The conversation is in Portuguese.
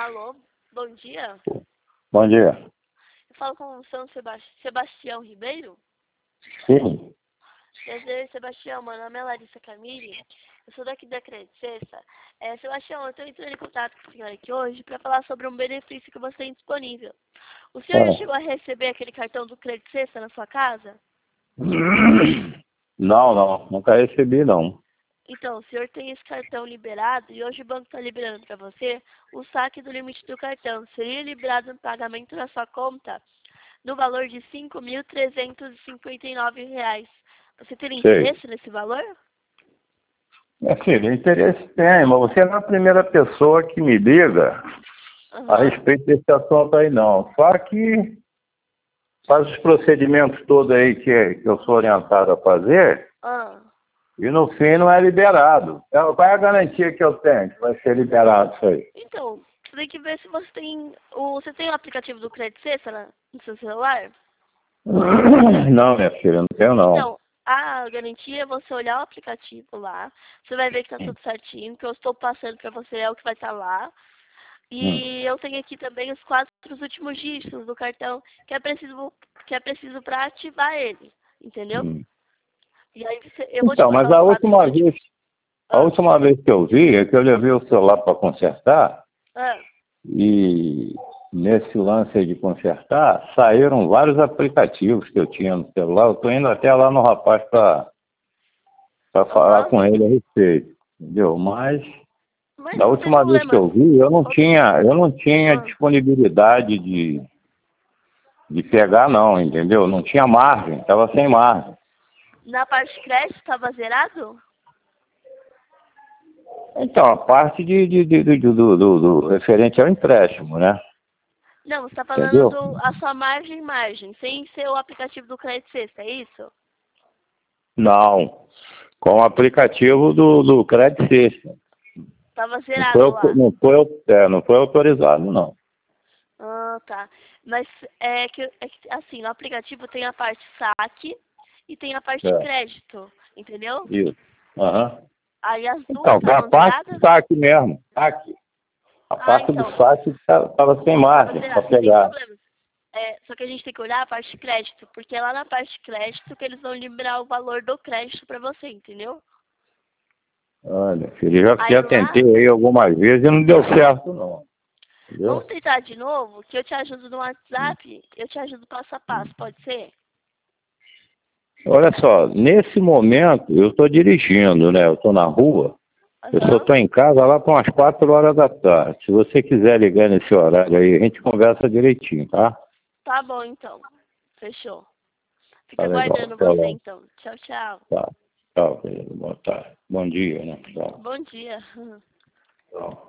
Alô, bom dia. Bom dia. Eu falo com o São Sebastião Ribeiro. Sim. Prazer, Sebastião. Meu nome é Larissa Camille. Eu sou daqui da Credit Sexta. Sebastião, eu estou entrando em contato com o senhor aqui hoje para falar sobre um benefício que você tem disponível. O senhor já chegou a receber aquele cartão do Credit Sexta na sua casa? Não, nunca recebi, não. Então, o senhor tem esse cartão liberado e hoje o banco está liberando para você o saque do limite do cartão. Seria liberado no pagamento na sua conta no valor de R$ 5.359. Você teria interesse nesse valor? Minha filha, interesse tem, mas você não é a primeira pessoa que me liga a respeito desse assunto aí, não. Só que faz os procedimentos todos aí que eu sou orientado a fazer e no fim não é liberado. Então, qual é a garantia que eu tenho que vai ser liberado isso aí? Então, você tem que ver se você tem você tem o aplicativo do Credit Sexta no seu celular? Não, minha filha, não tenho não. Então, a garantia é você olhar o aplicativo lá, você vai ver que tá tudo certinho, que eu estou passando para você é o que vai estar lá. E eu tenho aqui também os 4 últimos dígitos do cartão que é preciso para ativar ele, entendeu? E aí eu vou te Então, mas passar os 4 últimos. a última vez que eu vi é que eu levei o celular para consertar e nesse lance aí de consertar saíram vários aplicativos que eu tinha no celular. Eu estou indo até lá no rapaz para falar com ele a respeito, entendeu? Mas da última vez que eu vi, eu não tinha disponibilidade de pegar não, entendeu? Não tinha margem, estava sem margem. Na parte de crédito estava zerado? Então, a parte do referente ao empréstimo, né? Não, você está falando a sua margem, sem ser o aplicativo do Credit Sexta, é isso? Não, com o aplicativo do Credit Sexta. Estava zerado lá. Não foi autorizado, não. Ah, tá. Mas assim, no aplicativo tem a parte saque e tem a parte de crédito, entendeu? Isso. Aí as duas Então, a parte do saque mesmo, saque. A parte do saque estava sem margem para pegar. Só que a gente tem que olhar a parte de crédito, porque é lá na parte de crédito que eles vão liberar o valor do crédito para você, entendeu? Olha, filho, já tentei aí algumas vezes e não deu certo, não. Entendeu? Vamos tentar de novo, que eu te ajudo no WhatsApp, eu te ajudo passo a passo, pode ser? Olha só, nesse momento eu estou dirigindo, né? Eu estou na rua. Eu só estou em casa lá para umas 4 horas da tarde. Se você quiser ligar nesse horário aí, a gente conversa direitinho, tá? Tá bom, então. Fechou. Fica Tá legal. aguardando você, então. Tchau, tchau. Tá. Tchau, querido. Boa tarde. Bom dia, né? Tchau. Bom dia. Tchau.